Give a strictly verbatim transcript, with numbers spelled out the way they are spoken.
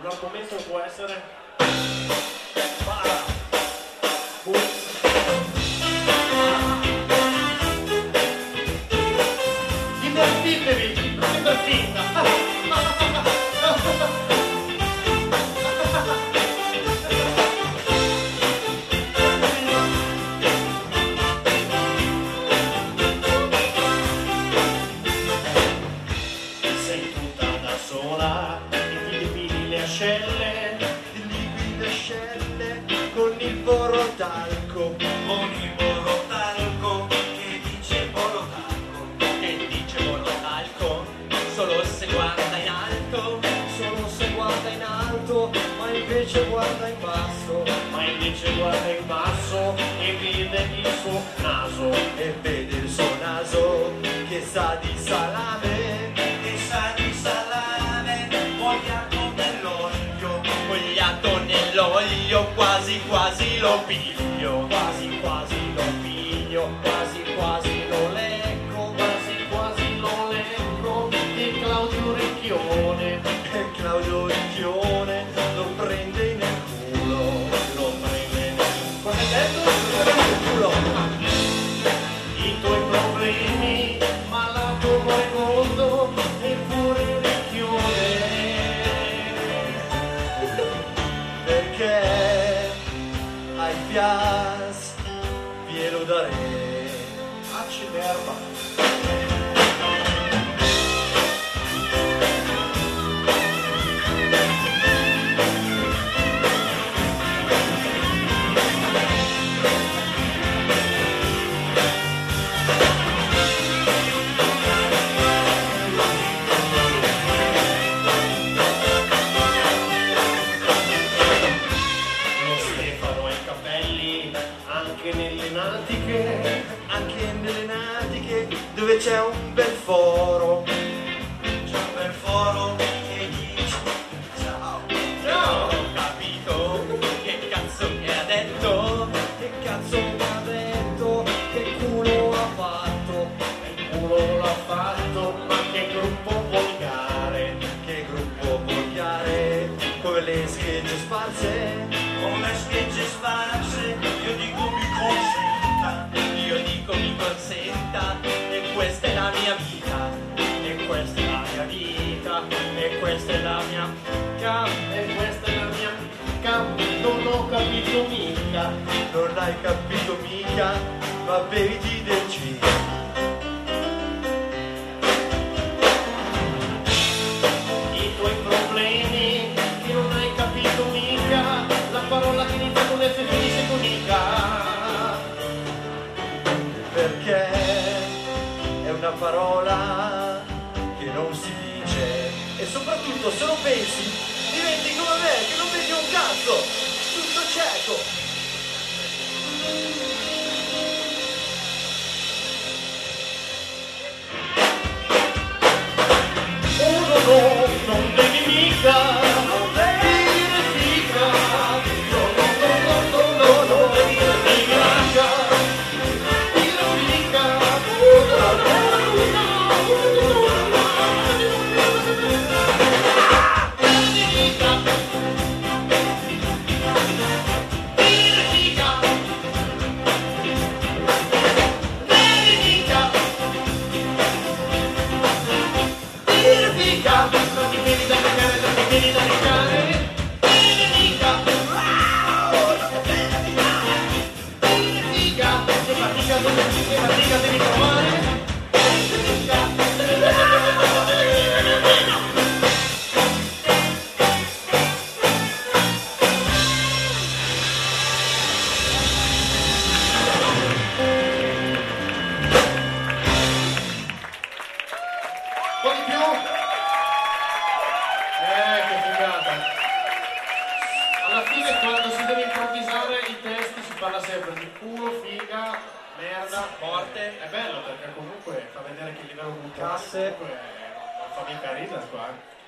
un argomento può essere divertitevi, non divertita. Sei tutta da sola e ti depili le ascelle, Ti liquidi le ascelle con il burro talco, Con il burro talco che dice burro talco, che dice molto talco, solo se guarda in alto, solo se guarda in alto, ma invece guarda in basso, ma invece guarda in basso e vede il suo naso. e vede il suo naso che sa di salame, che sa di salame, vogliato nell'olio, Spogliato nell'olio, quasi quasi lo piglio, quasi quasi lo piglio, quasi quasi lo leggo, quasi quasi lo leggo di Claudio Recchione. e Claudio Ricchione lo prende nel culo, Lo prende nel cosa hai detto? Nel culo. i tuoi problemi, malato moribondo, eppure Recchione. Perché ai pias glielo darei. Acciderba. Lo Stefano e i capelli, anche nelle natiche, Anche nelle natiche dove c'è un bel foro, c'è un bel foro che dice ciao. no, ho capito che cazzo che ha detto, che cazzo mi ha detto, che culo ha fatto, il culo l'ha fatto, ma che gruppo volgare, che gruppo volgare, come le schegge sparse, Con le schegge sparse, io dico mi consenta, io dico mi consenta, e questa è la mia vita, e questa è la mia vita, e questa è la mia ca, e questa è la mia ca, non ho capito mica. non hai capito mica, ma beviti del gin. I tuoi problemi che non hai capito mica, la parola che inizia con F e finisce con Ica. Perché è una parola che non si dice, e soprattutto se lo pensi diventi come me che non vedi un cazzo, tutto cieco. Oh no no, non devi mica dire fica, no no no no no no, non devi dire fica, dire fica, oh no no no no no. Un po' di più? Eh, che figata. Alla fine quando si deve improvvisare i testi si parla sempre di culo, figa, merda, morte. È bello perché comunque fa vedere che il livello culturale Casse. comunque non fa mica ridere qua. eh.